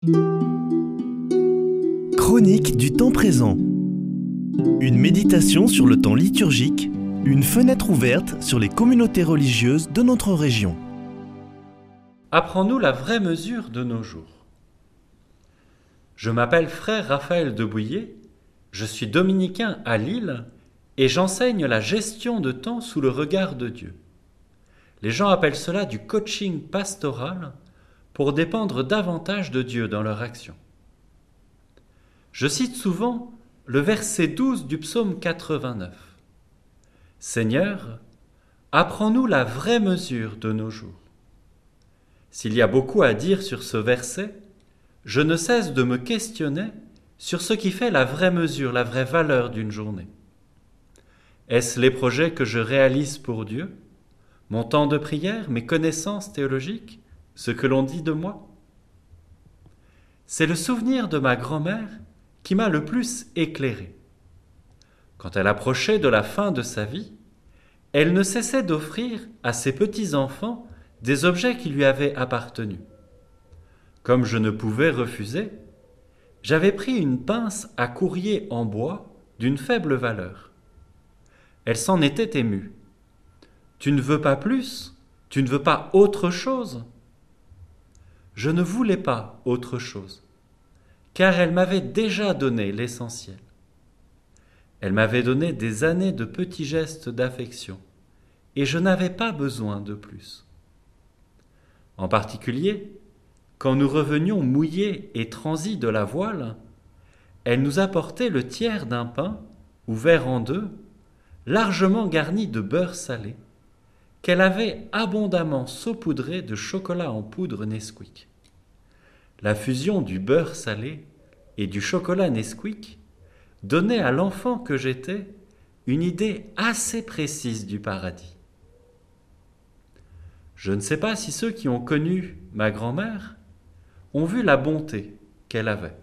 Chronique du temps présent. Une méditation sur le temps liturgique, une fenêtre ouverte sur les communautés religieuses de notre région. Apprends-nous la vraie mesure de nos jours. Je m'appelle frère Raphaël de Bouillé, je suis dominicain à Lille et j'enseigne la gestion de temps sous le regard de Dieu. Les gens appellent cela du coaching pastoral pour dépendre davantage de Dieu dans leur action. Je cite souvent le verset 12 du psaume 89. Seigneur, apprends-nous la vraie mesure de nos jours. S'il y a beaucoup à dire sur ce verset, je ne cesse de me questionner sur ce qui fait la vraie mesure, la vraie valeur d'une journée. Est-ce les projets que je réalise pour Dieu, mon temps de prière, mes connaissances théologiques, ce que l'on dit de moi? C'est le souvenir de ma grand-mère qui m'a le plus éclairé. Quand elle approchait de la fin de sa vie, elle ne cessait d'offrir à ses petits-enfants des objets qui lui avaient appartenu. Comme je ne pouvais refuser, j'avais pris une pince à courrier en bois d'une faible valeur. Elle s'en était émue. « Tu ne veux pas plus? Tu ne veux pas autre chose ?» Je ne voulais pas autre chose, car elle m'avait déjà donné l'essentiel. Elle m'avait donné des années de petits gestes d'affection, et je n'avais pas besoin de plus. En particulier, quand nous revenions mouillés et transis de la voile, elle nous apportait le tiers d'un pain, ouvert en deux, largement garni de beurre salé, qu'elle avait abondamment saupoudré de chocolat en poudre Nesquik. La fusion du beurre salé et du chocolat Nesquik donnait à l'enfant que j'étais une idée assez précise du paradis. Je ne sais pas si ceux qui ont connu ma grand-mère ont vu la bonté qu'elle avait.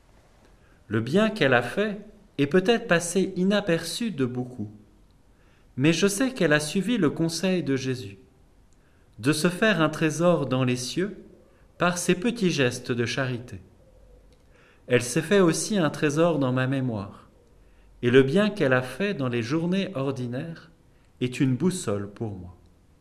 Le bien qu'elle a fait est peut-être passé inaperçu de beaucoup, mais je sais qu'elle a suivi le conseil de Jésus, de se faire un trésor dans les cieux par ses petits gestes de charité. Elle s'est fait aussi un trésor dans ma mémoire, et le bien qu'elle a fait dans les journées ordinaires est une boussole pour moi.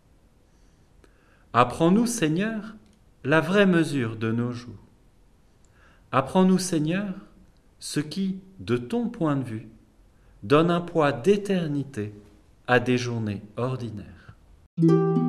Apprends-nous, Seigneur, la vraie mesure de nos jours. Apprends-nous, Seigneur, ce qui, de ton point de vue, donne un poids d'éternité à des journées ordinaires.